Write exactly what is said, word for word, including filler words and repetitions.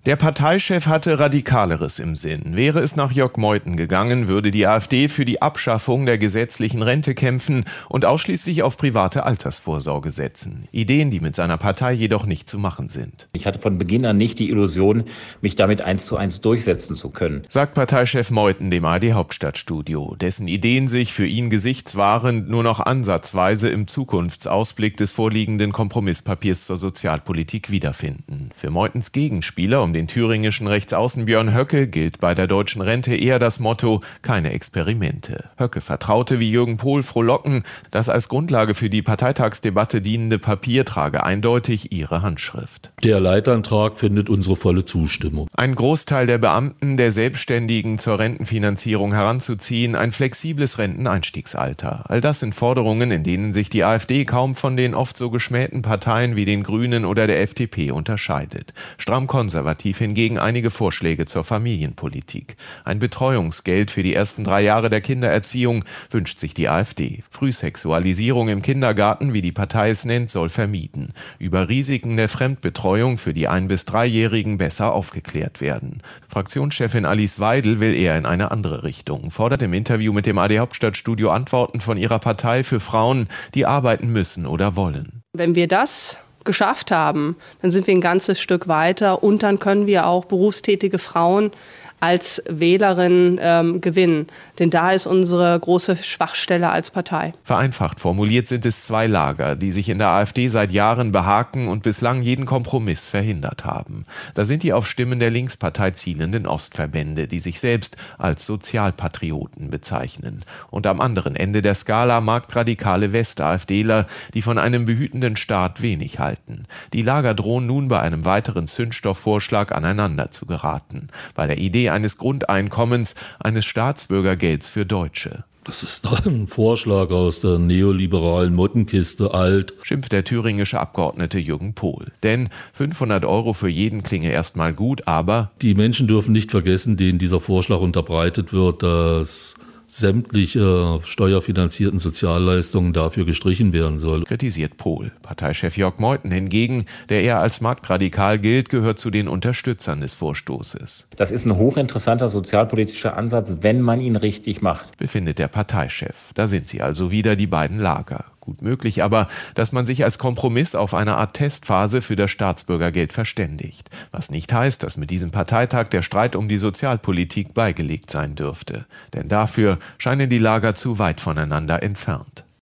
Der Parteichef hatte Radikaleres im Sinn. Wäre es nach Jörg Meuthen gegangen, würde die AfD für die Abschaffung der gesetzlichen Rente kämpfen und ausschließlich auf private Altersvorsorge setzen. Ideen, die mit seiner Partei jedoch nicht zu machen sind. Ich hatte von Beginn an nicht die Illusion, mich damit eins zu eins durchsetzen zu können, sagt Parteichef Meuthen dem A R D Hauptstadtstudio, dessen Ideen sich für ihn gesichtswahrend nur noch ansatzweise im Zukunftsausblick des vorliegenden Kompromisspapiers zur Sozialpolitik wiederfinden. Für Meuthens Gegenspieler um den thüringischen Rechtsaußen Björn Höcke gilt bei der deutschen Rente eher das Motto: keine Experimente. Höcke vertraute wie Jürgen Pohl frohlocken, das als Grundlage für die Parteitagsdebatte dienende Papier trage eindeutig ihre Handschrift. Der Leitantrag findet unsere volle Zustimmung. Ein Großteil der Beamten, der Selbstständigen zur Rentenfinanzierung heranzuziehen, ein flexibles Renteneinstiegsalter. All das sind Forderungen, in denen sich die AfD kaum von den oft so geschmähten Parteien wie den Grünen oder der F D P unterscheidet. Stramm konservativ hingegen einige Vorschläge zur Familienpolitik. Ein Betreuungsgeld für die ersten drei Jahre der Kindererziehung wünscht sich die AfD. Frühsexualisierung im Kindergarten, wie die Partei es nennt, soll vermieden. Über Risiken der Fremdbetreuung für die ein- bis dreijährigen besser aufgeklärt werden. Fraktionschefin Alice Weidel will eher in eine andere Richtung, fordert im Interview mit dem A R D Hauptstadtstudio Antworten von ihrer Partei für Frauen, die arbeiten müssen oder wollen. Wenn wir das geschafft haben, dann sind wir ein ganzes Stück weiter und dann können wir auch berufstätige Frauen als Wählerin ähm, gewinnen. Denn da ist unsere große Schwachstelle als Partei. Vereinfacht formuliert sind es zwei Lager, die sich in der AfD seit Jahren behaken und bislang jeden Kompromiss verhindert haben. Da sind die auf Stimmen der Linkspartei zielenden Ostverbände, die sich selbst als Sozialpatrioten bezeichnen. Und am anderen Ende der Skala marktradikale West-AfDler, die von einem behütenden Staat wenig halten. Die Lager drohen nun bei einem weiteren Zündstoffvorschlag aneinander zu geraten. Bei der Idee eines Grundeinkommens, eines Staatsbürgergelds für Deutsche. Das ist ein Vorschlag aus der neoliberalen Mottenkiste alt, schimpft der thüringische Abgeordnete Jürgen Pohl. Denn fünfhundert Euro für jeden klinge erstmal gut, aber die Menschen dürfen nicht vergessen, denen dieser Vorschlag unterbreitet wird, dass sämtliche steuerfinanzierten Sozialleistungen dafür gestrichen werden soll, kritisiert Pohl. Parteichef Jörg Meuthen hingegen, der eher als marktradikal gilt, gehört zu den Unterstützern des Vorstoßes. Das ist ein hochinteressanter sozialpolitischer Ansatz, wenn man ihn richtig macht, befindet der Parteichef. Da sind sie also wieder, die beiden Lager. Gut möglich aber, dass man sich als Kompromiss auf eine Art Testphase für das Staatsbürgergeld verständigt. Was nicht heißt, dass mit diesem Parteitag der Streit um die Sozialpolitik beigelegt sein dürfte. Denn dafür scheinen die Lager zu weit voneinander entfernt.